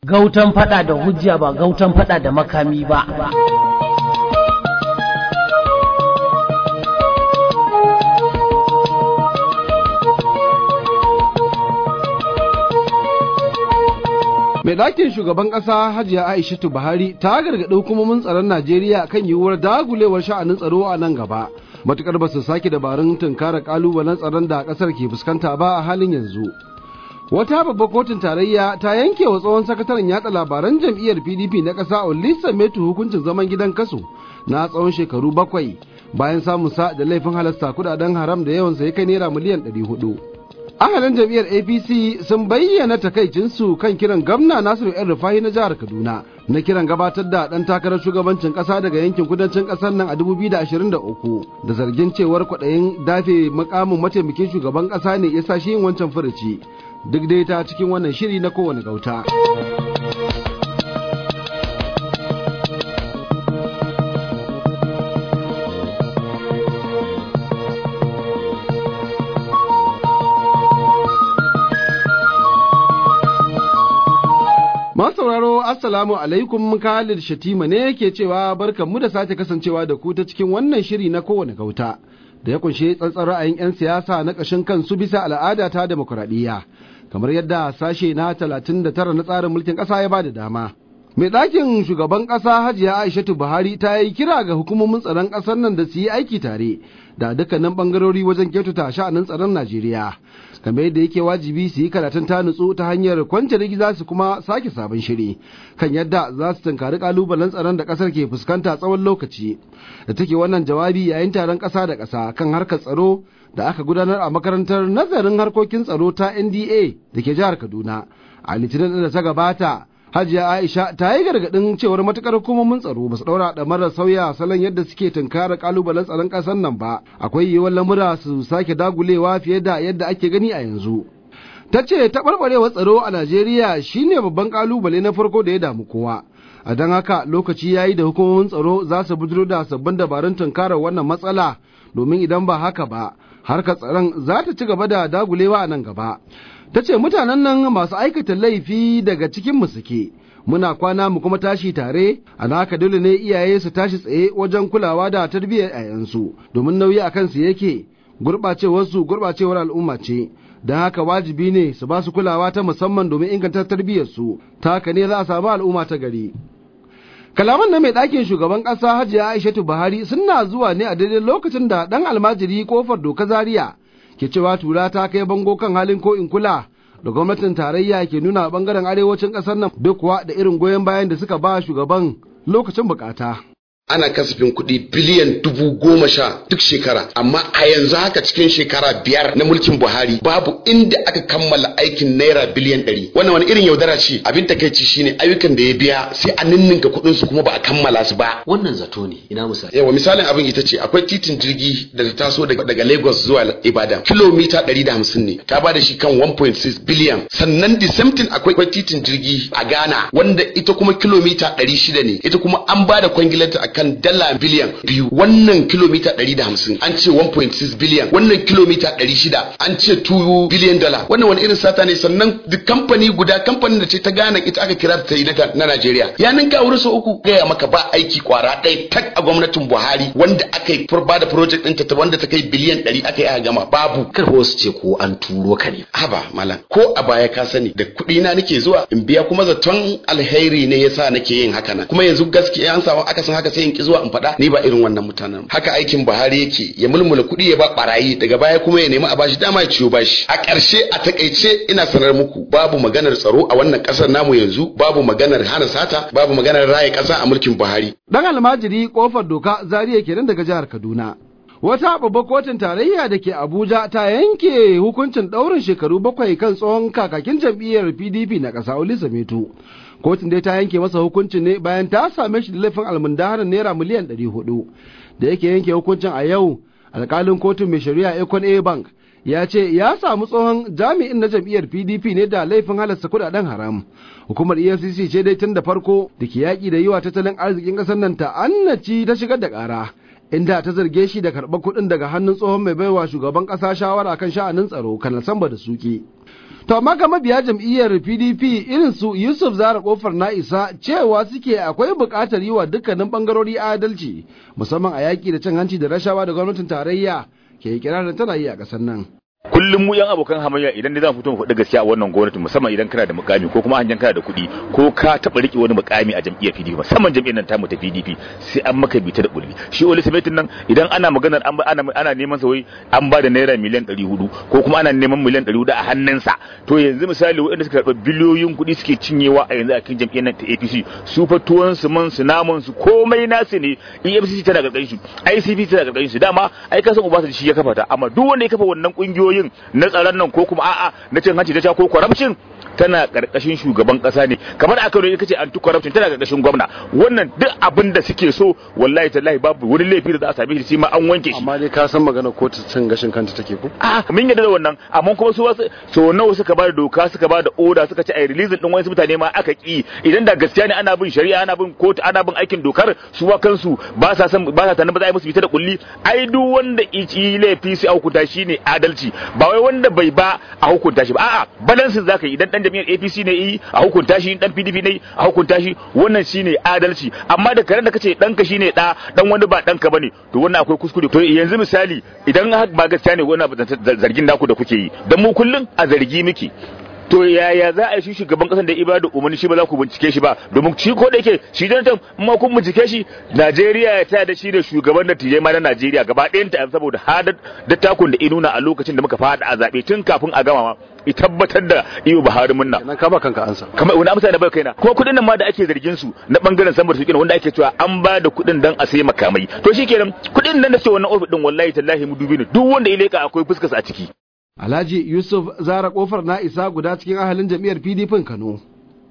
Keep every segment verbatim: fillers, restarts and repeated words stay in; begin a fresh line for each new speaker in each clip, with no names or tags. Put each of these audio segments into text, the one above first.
gautan fada da hujja ba gautan fada da makami ba.
Mai ɗakin shugaban ƙasa Hajiya Aishatu Buhari ta gargaɗi hukumomin tsaron Najeriya kan yiwuwar dagulewar sha'anin tsaro a nan gaba, matuƙar ba su sake dabarun tunkara ƙalubalen tsaron da ƙasar ke fuskanta ba a halin yanzu. Wata babbar kotun tarayya ta yanke wa tsohon sakataren yatsa labaran jam'iyyar P D P na ƙasa Olisa Metu hukuncin zaman gidan kaso na tsawon shekaru bakwai bayan samun sa da laifin halasta kuɗaɗen haram da yawansa ya kai naira miliyan ɗari hudu. Ahalin jam'iyyar A P C sun bayyana takaicinsu kan kiran gwamna Nasiru ‘yan Rufahi na jihar Kaduna na kiran gabatar da ɗan takarar shugabancin ƙasa daga yankin kudancin ƙasar nan a dubu biyu da ashirin da uku da zargin cewar kwaɗayin dafe mukamin mataimakin shugaban ƙasa ne ya sa shi yin wancan furuci, duk dai ta cikin wannan shiri na kowane gauta. Masauraro assalamu alaikum, Khalid Shatima ne yake cewa barkanmu da sake kasancewa da ku ta cikin wannan shiri na kowane gauta da ya kunshe tsantsar ra'ayin 'yan siyasa na ƙashin kansu bisa al'ada ta demokuraɗiyya kamar yadda sashe na talatin da tara na tsarin mulkin ƙasa ya bada dama. Mai ɗakin shugaban ƙasa Hajiya Aishatu Buhari ta yi kira ga hukumomin tsaron ƙasar nan da su yi aiki tare da dukkanin ɓangarori wajen kyautata sha'anin tsaron Najeriya. Kamar yadda yake wajibi su yi karatun ta nutsu ta hanyar kwance rigiza su kuma sake sabon shiri kan yadda za su tunkari kalubalen tsaron da kasar ke fuskanta tsawon lokaci. Da take wannan jawabi yayin taron kasa da kasa kan harkar tsaro da aka gudanar a makarantar nazarin harkokin tsaro ta N D A da ke jihar Kaduna a Litinin da ta gabata, Hajiya Aisha ta yi gargaɗin cewar matukar hukumomin tsaro ba su ɗaura da marar sauya salon yadda suke tunkara kalubalen tsaron ƙasar nan ba, akwai yiwuwar lamura su sake dagulewa fiye da yadda ake gani a yanzu. Ta ce taɓarɓarewar tsaro a Najeriya shine babban kalubale na farko da ya damu kowa. A don haka lokaci ya yi da hukumomin tsaro za su bujiro da sabbin dabarun tunkarar wannan matsala, domin idan ba haka ba harkar tsaron za ta ci gaba da dagulewa a nan gaba. Ta ce mutanen nan masu aikata laifi daga cikinmu suke, muna kwana mu kuma tashi tare, a haka dole ne iyaye su tashi tsaye wajen kulawa da tarbiyyar 'ya'yansu, domin nauyi a kansu yake, gurɓacewarsu gurɓacewar al'umma ce, don haka wajibi ne su ba su kulawa ta musamman domin inganta tarbiyyarsu, ta haka ne za a samu al'umma ta gari. Kalaman na mai ɗakin shugaban ƙasa Hajiya Aishatu Buhari suna zuwa ne a daidai lokacin da ɗan almajiri Kofar Doka Zaria ke cewa tura ta kai bango kan halin ko in kula da gwamnatin tarayya ke nuna a bangaren arewacin ƙasar nan duk kuwa da irin goyon bayan da suka ba shugaban lokacin bukata.
Ana kasafin kuɗi biliyan dubu goma sha duk shekara, amma a yanzu haka cikin shekara biyar na mulkin Buhari babu inda aka kammala aikin naira biliyan ɗari. Wannan wani irin yaudara ce? Abin takaici shine ayyukan da ya biya sai a ninninka kuɗin su kuma ba a kammala su ba.
Wannan zato ne, ina misali.
Yawa misalin abin ita ce akwai titin jirgi da ta taso daga Lagos zuwa Ibadan, kilomita ɗari da hamsin ne, ta ba da shi kan one point six biliyan. Sannan the same thing akwai titin jirgi a Ghana wanda ita kuma kilomita ɗari shida ne, ita kuma an ba da kwangilanta a kan dala biliyan biyu. Wannan kilomita ɗari da hamsin an ce one point six biliyan, wannan kilomita ɗari shida an ce two biliyan dala. Wannan wani irin sata ne? Sannan duk kamfani guda, kamfanin da ce ta gane ita aka kira ta yi na Najeriya, ya ninka wurin sau uku. Gaya maka ba aiki kwara ɗaya tak a gwamnatin Buhari wanda aka yi ba da project ɗinta ta wanda ta kai biliyan ɗari aka yi a gama, babu.
Kar wasu ce ko an turo ka ne.
Haba malam, ko a baya ka sani da kuɗi na nake zuwa in biya, kuma zaton alheri ne yasa nake yin haka nan, kuma yanzu gaskiya an samu akasin haka sai in ki zuwa in faɗa. Ni ba irin wannan mutanen. Haka aikin Buhari yake, ya mulmula kuɗi ya ba barayi, daga baya kuma ya nemi a bashi dama ya ciyo bashi. A ƙarshe a takaice ina sanar muku babu maganar tsaro a wannan ƙasar namu yanzu, babu maganar hana sata, babu maganar raye ƙasa a mulkin Buhari.
Dan almajiri Kofar Doka Zaria kenan daga jihar Kaduna. Wata babbar kotun tarayya da ke Abuja ta yanke hukuncin ɗaurin shekaru bakwai kan tsohon kakakin jam'iyyar P D P na ƙasa Olisa Metu. Kotun dai ta yanke masa hukuncin ne bayan ta same shi da laifin almundahanar naira miliyan ɗari hudu. Da yake yanke hukuncin a yau, alƙalin kotun mai shari'a Ekon A Bank ya ce ya samu tsohon jami'in na jam'iyyar P D P ne da laifin halasta kuɗaɗen haram. Hukumar E F C C ce dai tun da farko da ke yaƙi da yiwa tattalin arzikin ƙasar nan ta annaci ta shigar da ƙara, inda ta zarge shi da karɓar kuɗin daga hannun tsohon mai baiwa shugaban ƙasa shawara kan sha'anin tsaro Kanal Samba da Suki. To amma ga mabiya jam'iyyar P D P irin su Yusuf Zara Kofar na isa cewa suke akwai buƙatar yi wa dukkanin ɓangarori adalci musamman a yaƙi da cin hanci da rashawa da gwamnatin tarayya ke kirarin tana yi a ƙasar nan.
kullum mu yan abokan hamayya idan ne zan fito mu faɗi gaskiya a wannan gwamnati musamman idan kana da mukami ko kuma hanyar kana da kuɗi ko ka taɓa riƙe wani mukami a jam'iyyar P D P musamman jam'iyyar nan tamu ta P D P sai an maka bita da ƙulli shi Oli Sametin nan idan ana maganar an ana ana neman sa wai an ba da naira miliyan ɗari hudu ko kuma ana neman miliyan ɗari hudu a hannunsa to yanzu misali waɗanda suka karɓa biliyoyin kuɗi suke cinyewa a yanzu a cikin jam'iyyar nan ta A P C su fa tuwon su man su naman su komai nasu ne E F C C tana ƙarƙashin su I C P C tana ƙarƙashin su dama ai kasan Obasanjo shi ya kafa ta amma duk wanda ya kafa wannan ƙungiyoyin na tsaron nan ko kuma a'a na cin hanci da ko corruption tana karkashin shugaban kasa ne kamar aka roye kace anti corruption tana karkashin gwamna wannan duk abin da suke so wallahi tallahi babu wani laifi da za a same shi ma an wanke shi
amma dai ka san magana ko ta cin gashin kanta take ko
a mun yadda da wannan amma kuma su wasu so nawa suka ba da doka suka ba da order suka ce ai release din wasu mutane ma aka ki idan da gaskiya ne ana bin shari'a ana bin kotu ana bin aikin dokar su wa kansu ba sa san ba sa tanin ba za a yi musu bita da kulli ai duk wanda yi laifi sai a hukunta shi ne adalci ba wai wanda bai ba a hukunta shi ba a'a balance zaka yi idan dan jami'ar A P C ne yi a hukunta shi dan P D P ne a hukunta shi wannan shine adalci amma da karen da kace danka shine da dan wani ba danka bane to wannan akwai kuskure to yanzu misali idan ba gaskiya ne wannan zargin da ku da kuke yi dan mu kullun a zargi miki to yaya za a yi shi shugaban kasar da ibada umarni shi ba za ku bincike shi ba domin shi ko da yake shi Jonathan ma kun bincike shi Najeriya ya taya da shi da shugaban da tije ma na Najeriya gaba ɗayan ta saboda hadar da takun da inuna a lokacin da muka fada a zabe tun kafin a gama ma i tabbatar da iyo Buhari munna
kenan ka ba kanka ansa
kamar wani amsa da bai kaina kuma kudin nan ma da ake zargin su na bangaren samar su wanda ake cewa an ba da kudin dan a sai makamai to shikenan kudin nan da ce wannan ofis din wallahi tallahi mu dubi ne duk wanda ya leka akwai fuskar sa a ciki
Alhaji Yusuf Zara Kofar na isa guda cikin ahalin jam'iyyar P D P Kano.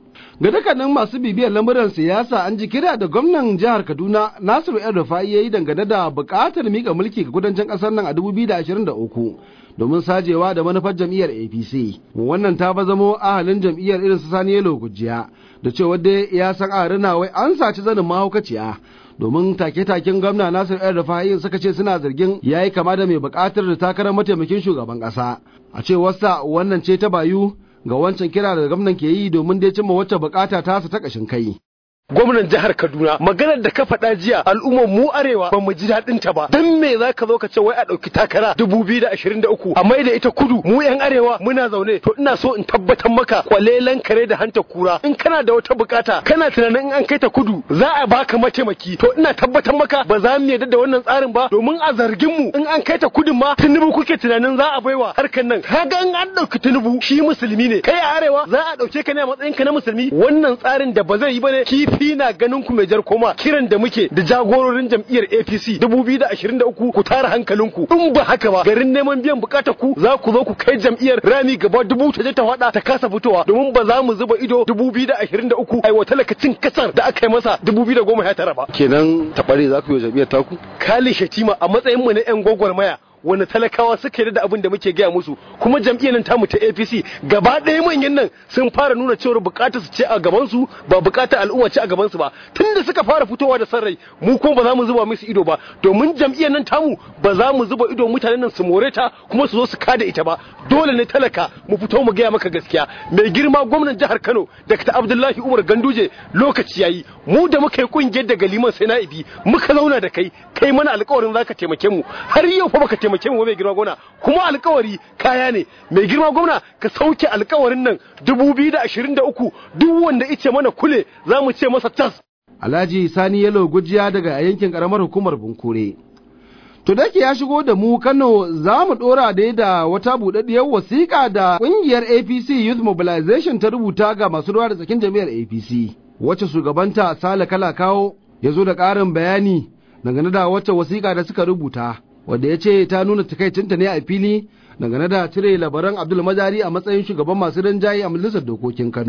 Ga dukkanin masu bibiyar lamuran siyasa an ji kira da gwamnan jihar Kaduna Nasiru El-Rufai yayi dangane da buƙatar mika mulki ga kudancin ƙasar nan a dubu biyu da ashirin da uku domin sajewa da manufar jam'iyyar A P C. Wannan ta ba zamo ahalin jam'iyyar irin su Sani Yelo Gujiya da cewa dai ya san a rina wai an saci zanin mahaukaciya. domin take-taken gwamna Nasir El-Rufai suka ce suna zargin yayi kama da mai bukatar da takarar mataimakin shugaban kasa a ce wasa wannan ce ta bayu ga wancan kira da gwamnan ke yi domin dai cimma wacce bukata ta su ta kashin kai.
Gwamnan jihar Kaduna maganar da ka faɗa jiya al'ummar mu arewa ba mu ji daɗin ta ba dan me zaka zo ka ce wai a ɗauki takara dubu biyu da ashirin da uku a mai da ita kudu mu yan arewa muna zaune to ina so in tabbatar maka kwalelan kare da hanta kura in kana da wata bukata kana tunanin in an kai ta kudu za a baka mataimaki to ina tabbatar maka ba za mu yarda da wannan tsarin ba domin a zargin mu in an kai ta kudun ma Tinubu kuke tunanin za a baiwa harkan nan kaga in an ɗauki Tinubu shi musulmi ne kai a arewa za a ɗauke ka ne a matsayin ka na musulmi wannan tsarin da ba zai yi bane kifi ina ganin ku mai jar koma kiran da muke da jagororin jam'iyyar A P C dubu biyu da ashirin da uku ku tara hankalinku in ba haka ba garin neman biyan bukatar ku za ku zo ku kai jam'iyyar rami gaba dubu ta je ta fada ta kasa fitowa domin ba za mu zuba ido dubu biyu da ashirin da uku ai wata lakacin kasar da aka yi masa dubu biyu da goma sha tara ba
kenan tabare za ku yi jam'iyyar taku
Kali Shatima a matsayin mu na yan gwagwarmaya wani talakawa suka yarda da abin da muke gaya musu kuma jam'iyyar nan tamu ta A P C gaba ɗaya manyan nan sun fara nuna cewa bukatar su ce a gaban su ba bukatar al'umma ce a gaban su ba tunda suka fara fitowa da sarrai mu kuma ba za mu zuba musu ido ba domin jam'iyyar nan tamu ba za mu zuba ido mutanen nan su more ta kuma su zo su kada ita ba dole ne talaka mu fito mu gaya maka gaskiya mai girma gwamnan jihar Kano Dr. Abdullahi Umar Ganduje lokaci yayi mu da muka yi kungiyar daga liman sai na'ibi muka zauna da kai kai mana alƙawarin zaka taimake mu har yau fa baka taimake mu mai girma gwamna kuma alƙawari kaya ne mai girma gwamna ka sauke alƙawarin nan dubu biyu da ashirin da uku duk wanda ice mana kule za mu ce masa tas.
Alhaji Sani Yelo Gujiya daga yankin karamar hukumar Bunkure. To da ya shigo da mu Kano za mu dora da da wata buɗaɗɗiyar wasiƙa da ƙungiyar A P C Youth Mobilization ta rubuta ga masu ruwa da tsakin jami'ar A P C wacce shugabanta Sale Kalakawo ya zo da ƙarin bayani dangane da wacce wasiƙa da suka rubuta. Wadda ya ce ta nuna takaicinta ne a fili dangane da cire labaran Abdul Majari a matsayin shugaban masu rinjaye a majalisar dokokin Kano.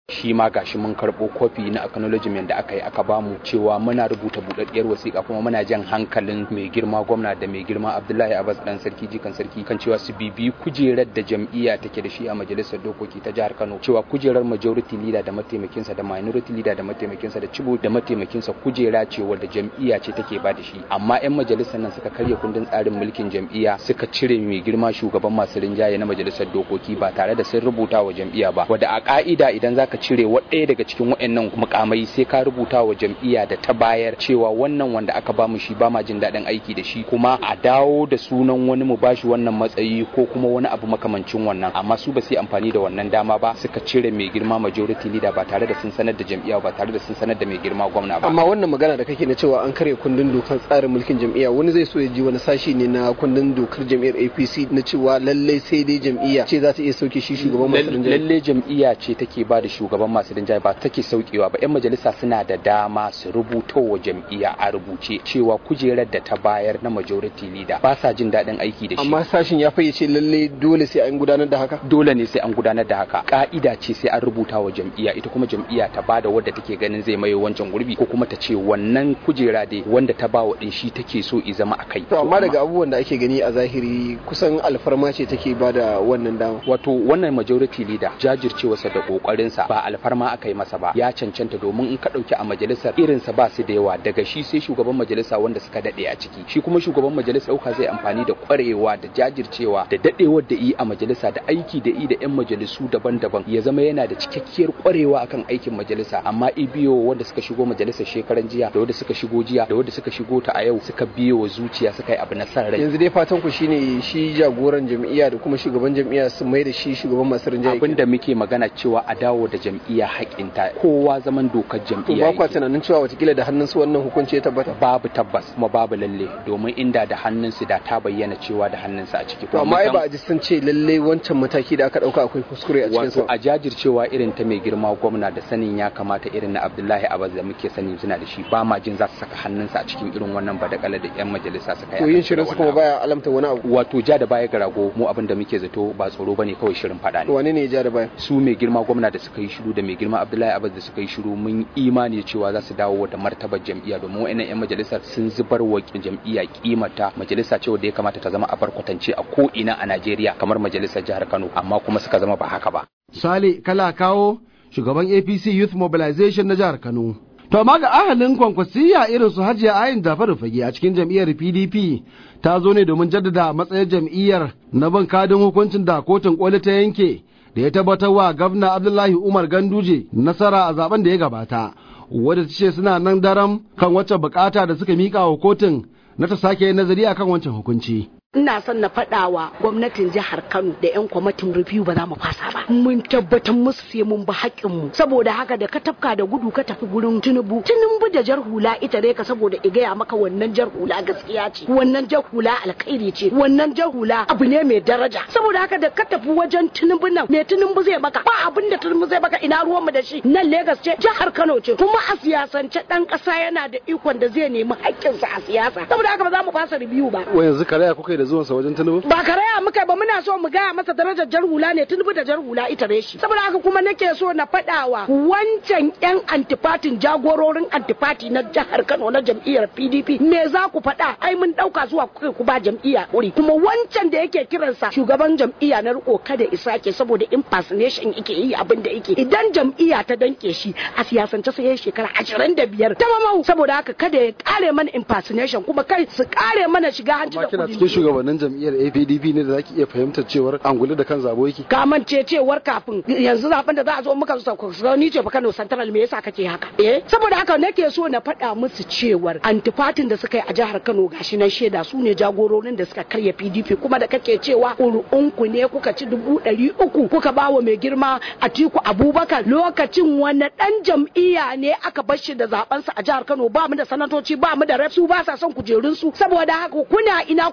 shi ma gashi mun karɓo kofi na acknowledgement da aka yi aka bamu cewa muna rubuta buɗaɗɗiyar wasiƙa kuma muna jan hankalin mai girma gwamna da mai girma Abdullahi Abbas dan sarki jikan sarki kan cewa su bibi kujerar da jam'iyya take da shi a majalisar dokoki ta jihar Kano, cewa kujerar majority leader da mataimakinsa da minority leader da mataimakinsa da cibo da mataimakinsa kujera ce wadda jam'iyya ce take ba da shi, amma 'yan majalisar nan suka karya kundin tsarin mulkin jam'iyya suka cire mai girma shugaban masu rinjaye na majalisar dokoki ba tare da sun rubuta wa jam'iyya ba, wadda a ka'ida idan zaka cire ɗaya daga cikin waɗannan mukamai sai ka rubuta wa jam'iyya da ta bayar cewa wannan wanda aka ba mu shi ba ma jin daɗin aiki da shi, kuma a dawo da sunan wani mu bashi wannan matsayi ko kuma wani abu makamancin wannan, amma su ba su yi amfani da wannan dama ba suka cire mai girma majority leader ba tare da sun sanar da jam'iyya ba tare da sun sanar da mai girma gwamna ba.
Amma wannan magana da kake na cewa an karya kundin dokar tsarin mulkin jam'iyya, wani zai so ya ji wani sashi ne na kundin dokar jam'iyyar A P C na cewa lalle sai dai jam'iyya ce za ta iya sauke shi shugaban masu rinjaye.
Lalle jam'iyya ce take ba da shugaban masu rinjaye ba take saukewa ba. 'Yan majalisa suna da dama su rubuto wa jam'iyya a rubuce cewa kujerar da ta bayar na majority leader ba sa jin daɗin aiki da shi.
Amma sashin ya fayyace lalle dole sai an gudanar da haka.
Dole ne sai an gudanar da haka. Ka'ida ce sai an rubuta wa jam'iyya, ita kuma jam'iyya ta bada wadda take ganin zai maye wancan gurbi ko kuma ta ce wannan kujera dai wanda ta ba wa din shi take so i zama akai.
To amma daga abubuwan da ake gani a zahiri kusan alfarma ce take bada wannan dama.
Wato wannan majority leader jajircewarsa da kokarinsa ba alfarma aka yi masa ba, ya cancanta domin in ka dauki a majalisar irinsa ba su da yawa, daga shi sai shugaban majalisa wanda suka dade a ciki, shi kuma shugaban majalisa dauka zai amfani da kwarewa da jajircewa da dadewar da yi a majalisa da aiki da yi da yan majalisu daban-daban ya zama yana da cikakkiyar kwarewa akan aikin majalisa, amma ibiyo wanda suka shigo majalisar shekaran jiya da wanda suka shigo jiya da wanda suka shigo ta a yau suka biyo wa zuciya suka yi abu na san rai.
Yanzu dai fatan ku shine shi jagoran jam'iyya da kuma shugaban jam'iyya su mai da shi shugaban masu rinjaye.
Abin da muke magana cewa a dawo da jam'iyya haƙinta, kowa zaman dokar jam'iyya.
To ba kwa tunanin cewa watakila da hannunsu wannan hukunci ya tabbata?
Babu tabbas kuma babu lalle, domin inda da hannunsu da ta bayyana cewa da hannunsu a ciki.
To amma ai ba a ji sun ce lalle wancan mataki da aka dauka akwai kuskure a cikin sa.
A jajircewa irin ta mai girma gwamna da sanin ya kamata irin na Abdullahi Abbas da muke sani suna da shi, ba ma jin za su saka hannunsu a cikin irin wannan badakala da yan majalisa suka yi.
To yin shirin su kuma baya alamta wani abu.
Wato ja da baya ga rago, mu abin da muke zato ba tsoro bane, kawai shirin fada ne.
Wane ne ja da baya?
Su mai girma gwamna da suka yi shiru da mai girma Abdullahi Abbas da suka yi shiru mun imani cewa za su dawo da martabar jam'iyya, domin wa'annan yan majalisa sun zubar wa jam'iyya kimata. Majalisa ce wadda ya kamata ta zama a barkwatance a ko ina a Najeriya kamar majalisar jihar Kano, amma kuma suka zama ba haka ba.
Sale Kala Kawo, shugaban A P C Youth Mobilization na jihar Kano. To amma ga ahalin kwankwasiya irin su Hajiya Ayin Jafaru Fage a cikin jam'iyyar P D P ta zo ne domin jaddada matsayin jam'iyyar na bin kadin hukuncin da kotun koli ta yanke da ya tabbatar wa gwamna Abdullahi Umar Ganduje nasara a zaben da ya gabata, wadda ta ce suna nan daram kan wacce bukata da suka mika wa kotun na ta sake nazari akan wancan hukunci.
Ina son na faɗawa gwamnatin jihar Kano da 'yan kwamitin review ba za mu fasa ba. Mun tabbatar musu sai mun ba haƙƙinmu. Saboda haka da ka tafka da gudu ka tafi gurin Tinubu. Tinubu da jar hula ita dai ka saboda igaya maka wannan jar hula gaskiya ce. Wannan jar hula alkhairi ce. Wannan jar hula abu ne mai daraja. Saboda haka da ka tafi wajen Tinubu nan me Tinubu zai maka? Ba abin da Tinubu zai maka, ina ruwan mu da shi. Nan Lagos ce, jihar Kano ce. Kuma a siyasance dan ƙasa yana da ikon da zai nemi haƙƙinsa a siyasa. Saboda haka ba za mu fasa review ba.
Wa yanzu karaya kuka da zuwansa wajen Tinubu?
Ba karaya muka ba, muna so mu gaya masa darajar jar hula ne, Tinubu da jar hula ita ne shi. Saboda haka kuma nake so na faɗawa wancan yan antifatin jagororin antifati na jihar Kano na jam'iyyar P D P me za ku faɗa? Ai mun ɗauka zuwa kuka ku ba jam'iyya wuri. Kuma wancan da yake kiransa shugaban jam'iyya na riko kada isake saboda impersonation yake yi abin da yake. Idan jam'iyya ta danke shi a siyasance sai ya shekara ashirin da biyar ta mamau. Saboda haka kada ya kare mana impersonation kuma kai su kare mana shiga hanci da
kudi. Cikin shugabannin jam'iyyar A P D P ne da zaki iya fahimtar cewar angulu da kan zabo yake.
Ka mance cewar kafin yanzu zaben da za a zo muka sauka ni ce fa Kano Central, me yasa kake haka? Eh saboda haka nake so na faɗa musu cewar antifatin da suka yi a jihar Kano gashi nan shaida su ne jagororin da suka karya P D P, kuma da kake cewa ƙuri'unku ne kuka ci dubu ɗari uku kuka ba wa mai girma Atiku Abubakar, lokacin wani ɗan jam'iyya ne aka bar shi da zabensa a jihar Kano? Ba mu da sanatoci, ba mu da rep, su ba sa son kujerun su. Saboda haka kuna ina ku da kuka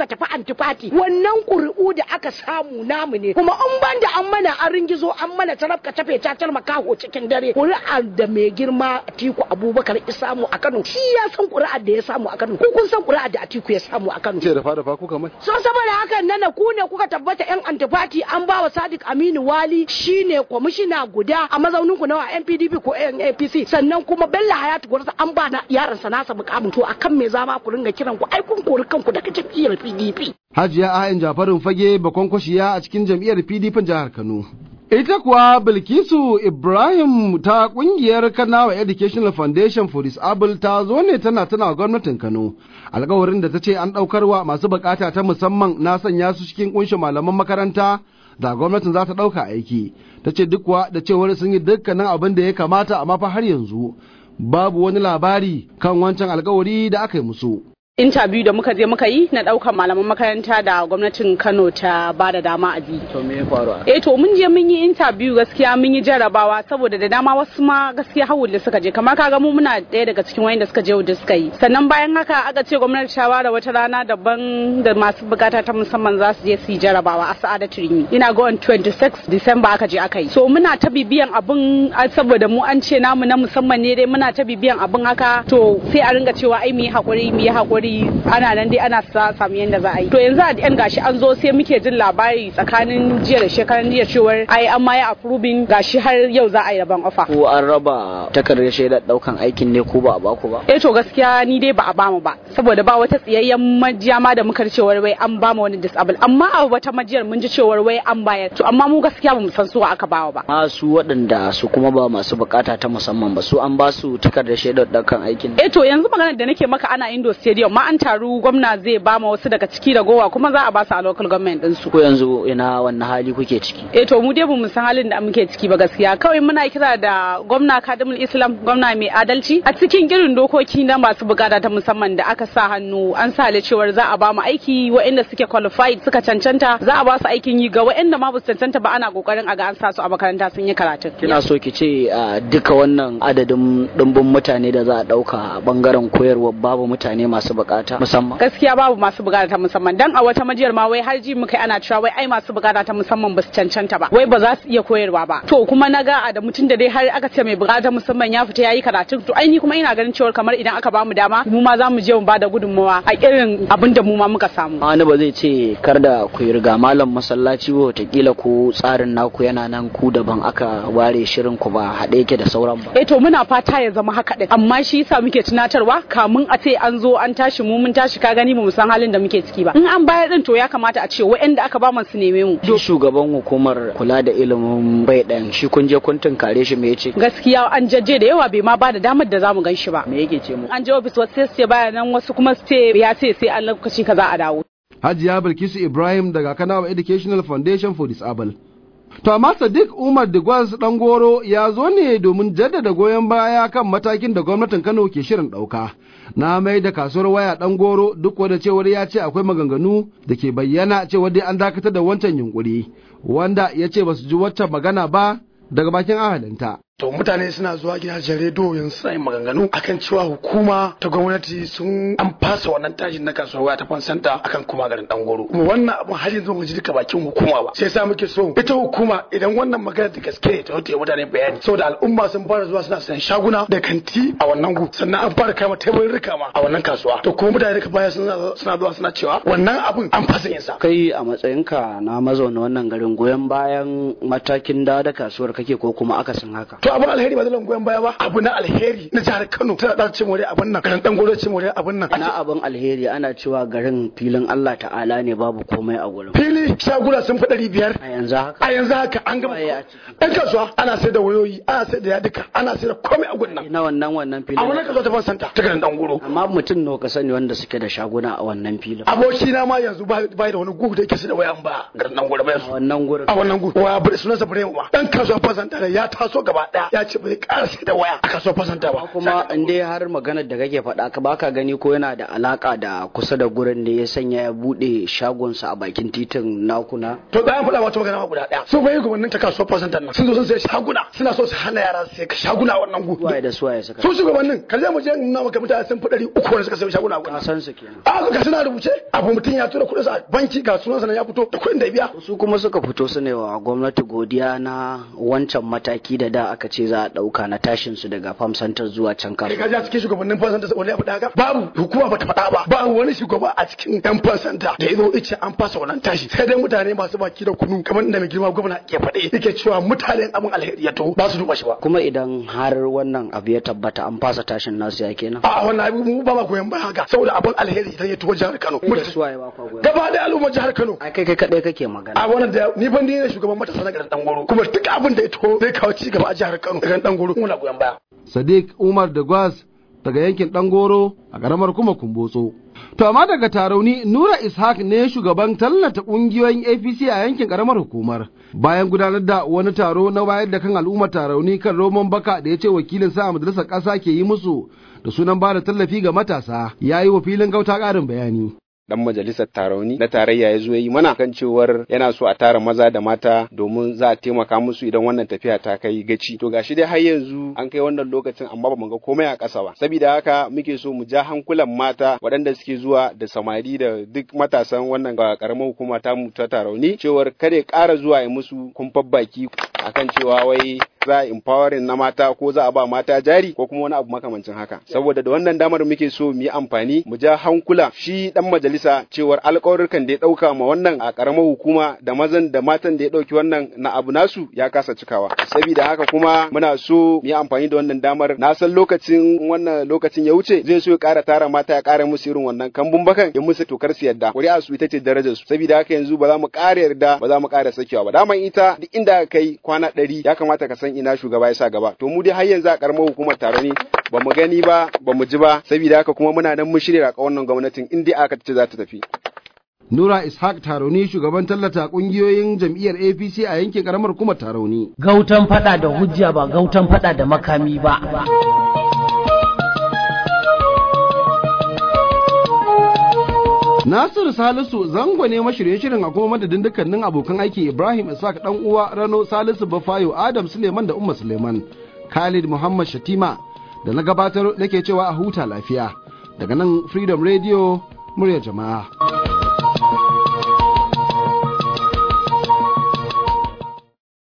tafi antifati wannan ƙuri'u da aka samu namu ne kuma an ban da an mana an ringizo an mana tarafka tafe cacar makaho cikin dare ƙuri'ar da mai girma Atiku Abubakar ya samu a Kano shi ya san ƙuri'ar da ya samu a Kano ko kun san ƙuri'ar da Atiku ya samu a Kano
ce da fada fa kuka mai
so saboda hakan nan ku ne kuka tabbata yan antifati an ba wa Sadiq Aminu Wali shine kwamishina guda a mazaunin ku nawa N P D P ko N A P C sannan kuma Bello Hayatu Gwarza an ba na yaran sa nasa mukamin to akan me zama ku ringa kiran ku ai kun kori kanku daga jam'iyyar P D P
Hajiya Ayan Jafarin Fage bakon kwashiya a cikin jam'iyyar P D P jihar Kano. Ita kuwa Bilkisu Ibrahim ta kungiyar Kanawa Educational Foundation for Disabled ta zo ne tana tana gwamnatin Kano. Alƙawarin da ta ce an ɗaukarwa masu bukata ta musamman na sanya su cikin kunshin malaman makaranta da gwamnatin za ta ɗauka aiki. Ta ce duk kuwa da cewar sun yi dukkanin abin da ya kamata amma fa har yanzu babu wani labari kan wancan alƙawari da aka yi musu.
interview da muka je muka yi na daukan malaman makaranta da gwamnatin Kano ta ba da dama a ji.
To me ya faru?
Eh to mun je mun yi interview gaskiya mun yi jarabawa saboda da dama wasu ma gaskiya hawul da suka je kamar kaga mu muna daya daga cikin wayanda suka je da suka yi. Sannan bayan haka aka ce gwamnati ta ware wata rana daban da masu bukata ta musamman za su je su yi jarabawa a Sa'adatu Rimi. Ina ga on twenty-sixth December aka je aka yi. So muna ta bibiyan abun saboda mu an ce namu na musamman ne dai muna ta bibiyan abun haka to sai a ringa cewa ai mu yi hakuri mu yi hakuri ana nan dai ana sa samu yanda za a yi to yanzu a yan gashi an zo sai muke jin labari tsakanin jiya da shekaran jiya cewar ai an ma ya approving gashi har yau za a yi rabon ofa
ko an raba takardar shaidar daukan aikin ne ko ba a baku ba
eh to gaskiya ni dai ba a bamu ba saboda ba wata tsiyayyen majiya ma da muka cewar wai an ba mu wani disable amma a wata majiyar mun ji cewar wai an bayar to amma mu gaskiya ba mu san su aka bawa ba
ma su waɗanda su kuma ba masu bukata ta musamman ba su an ba su takardar shaidar daukan aikin
eh to yanzu maganar da nake maka ana Indo Stadium ma an taru gwamna zai ba ma wasu daga ciki da gowa kuma za a ba su a local government din su
ko yanzu ina wannan hali kuke ciki
eh to mu dai bamu san halin da muke ciki ba gaskiya kawai muna kira da gwamna Kadimul Islam gwamna mai adalci a cikin girin dokoki na masu bukata ta musamman da aka sa hannu an sa le cewar za a ba mu aiki waɗanda suke qualified suka cancanta za a ba su aikin yi ga waɗanda ma ba su cancanta ba ana kokarin a ga an sa su a makaranta sun yi karatu
kina so ki ce duka wannan adadin dimbin mutane da za a dauka a bangaren koyarwa babu mutane masu bukata musamman
gaskiya babu masu bukata ta musamman dan a wata majiyar ma wai har ji muka ana cewa wai ai masu bukata ta musamman ba su cancanta ba wai ba za su iya koyarwa ba to kuma naga a da mutum da dai har aka ce mai bukata musamman ya fita yayi karatu to ai ni kuma ina ganin cewa kamar idan aka bamu dama mu ma za mu je mu bada gudunmawa a irin abin da mu ma muka samu
wani ba zai ce kar da ku riga malam masallaci ba wataƙila ko tsarin naku yana nan ku daban aka ware shirin ku ba haɗe yake da sauran ba
eh to muna fata ya zama haka din amma shi yasa muke tunatarwa kamun a ce an zo an tashi mu mun tashi ka gani mu san halin da muke ciki ba in an bayar din to ya kamata a ce waɗanda aka ba mu su neme mu
to shugaban hukumar kula da ilimin bai dan shi kun je kun tunkare shi me yace
gaskiya an jajje da yawa bai ma ba da damar da zamu gan shi ba
me yake ce mu
an je office wasu sai su baya nan wasu kuma su ce ya ce sai an lokaci kaza a dawo
Hajiya Bilkisu Ibrahim daga Kanawa Educational Foundation for Disabled. To amma Sadiq Umar Digwas Dangoro ya zo ne domin jaddada goyon baya kan matakin da gwamnatin Kano ke shirin ɗauka. Na mai da kasuwar waya Dangoro duk wanda cewar ya ce akwai maganganu da ke bayyana cewar dai an dakatar da wancan yunkuri, wanda ya ce ba su ji wata magana ba daga bakin ahalinta.
To mutane suna zuwa gidajen rediyo yanzu suna yin maganganu akan cewa hukuma ta gwamnati sun an fasa wannan tashin na kasuwar waya ta fansanta akan kuma garin Dangoro. Kuma wannan abun har yanzu ba ji duka bakin hukuma ba. Sai sa muke so ita hukuma idan wannan magana da gaske ne ta wuce mutane bayani saboda al'umma sun fara zuwa suna sayan shaguna da kanti a wannan gu sannan an fara kama teburin rika ma a wannan kasuwa. To kuma mutane daga baya suna suna zuwa suna cewa wannan abun an fasa yin sa.
Kai a matsayinka na mazauna wannan garin goyon bayan matakin da da kasuwar kake ko kuma akasin haka.
To abin alheri ba zan goyon baya ba abu na alheri na jihar Kano tana da cin wuri abin nan garin Dangoro cin wuri abin nan
na abin alheri ana cewa garin filin Allah ta'ala ne babu komai a gurin
fili shaguna sun fi ɗari biyar
a yanzu haka
a yanzu haka an gama ɗan kasuwa ana sai da wayoyi ana sai da yadika ana sai da komai a gurin nan
na wannan wannan filin
a wannan kasuwa ta fansanta ta garin Dangoro
amma mutum nawa ka sani wanda suke da shaguna a wannan filin
aboki na ma yanzu ba da wani gugu da yake sai da wayan ba garin Dangoro ba yanzu
a wannan gurin
a wannan gurin waya bude sunansa Burema ma ɗan kasuwa fansanta da ya taso gaba ɗaya ya ce bai ƙara sai da waya a kasuwar fasanta ba
kuma in dai har maganar da kake faɗa ka baka gani ko yana da alaka da kusa da gurin da ya sanya ya bude shagonsa a bakin titin naku na
to bayan faɗa wata magana guda ɗaya su bai gwamnatin ta kasuwar fasantar nan sun zo sun sai shaguna suna so su hana yara su sai shaguna wannan gu
waye da suwaye suka
su shugabannin kan zai mu je nuna maka mutane sun fi ɗari uku wanda suka sai shaguna
ka san su kenan
a ga suna rubuce abu mutum ya tura kuɗin sa banki ga sunan sa ya fito da kuɗin da ya biya
su kuma suka fito su ne wa gwamnati godiya na wancan mataki da da aka ce za a ɗauka na tashin su daga farm center zuwa can kasuwa
ka ji a cikin shugabannin farm center wani ya faɗa haka babu hukuma bata faɗa ba ba wani shugaba a cikin yan farm center da yazo ice an fasa wannan tashi sai dai mutane masu baki da kunu kamar inda mai girma gwamna ke faɗe yake cewa mutanen abin alheri ya to ba su duba shi ba
kuma idan har wannan abu ya tabbata an fasa tashin nasu ya kenan
a wannan abu mu ba ma goyon bayan haka saboda abin alheri idan ya to jihar Kano gaba da al'ummar jihar Kano
ai kai kai kadai kake magana
a wannan da ni ban ne shugaban matasa na garin Dangoro kuma duk abin da ya to zai kawo ci gaba a jihar Kano garin Dangoro muna goyon baya
Sadiq Umar da Gwas daga yankin Dangoro a karamar kuma Kumbotso. To amma daga Tarauni Nura Ishaq ne shugaban tallata kungiyoyin A P C a yankin karamar hukumar. Bayan gudanar da wani taro na wayar da kan al'ummar Tarauni kan roman baka da ya ce wakilin sa a majalisar ƙasa ke yi musu da sunan ba da tallafi ga matasa, ya yi wa filin gauta ƙarin bayani.
dan majalisar tarauni na tarayya ya zo yi mana kan cewar yana so a tara maza da mata domin za a taimaka musu idan wannan tafiya ta kai gaci. To gashi dai har yanzu an kai wannan lokacin amma ba mu ga komai a ƙasa ba. Saboda haka muke so mu ja hankulan mata waɗanda suke zuwa da samari da duk matasan wannan karamar hukuma ta mu ta tarauni cewar kada ƙara zuwa ya musu kumfar baki akan cewa wai za a empowering na mata ko za a ba mata jari ko kuma wani abu makamancin haka. Saboda da wannan damar muke so mu yi amfani mu ja hankula shi dan majalisa cewar alƙawarurkan da ya ɗauka ma wannan a ƙaramar hukuma da mazan da matan da ya ɗauki wannan na abu nasu ya kasa cikawa. Saboda haka kuma muna so mu yi amfani da wannan damar na san lokacin wannan lokacin ya wuce zai so ya ƙara tara mata ya ƙara musu irin wannan kambun bakan ya musu tokar su yadda ƙuri'a su ita ce darajar su. Saboda haka yanzu ba za mu ƙara yarda ba za mu ƙara sakewa ba. Daman ita duk inda kai kwana ɗari ya kamata ka san ina shugaba ya sa gaba. To mu dai har yanzu a ƙaramar hukumar taro ne ba mu gani ba ba mu ji ba saboda haka kuma muna nan mun shirya raƙa wannan gwamnatin in dai aka ce za ta tafi.
Nura Ishaq Taroni shugaban tallata kungiyoyin jam'iyyar A P C a yankin karamar kuma Taroni.
Gautan fada da hujja ba gautan fada da makami ba.
Nasiru Salisu zango ne mashirye shirin a kuma madadin dukkanin abokan aiki Ibrahim Ishaq dan uwa Rano Salisu Bafayo Adam Suleiman da Umma Suleiman Khalid Muhammad Shatima da na gabatar nake cewa a huta lafiya daga nan Freedom Radio muryar jama'a.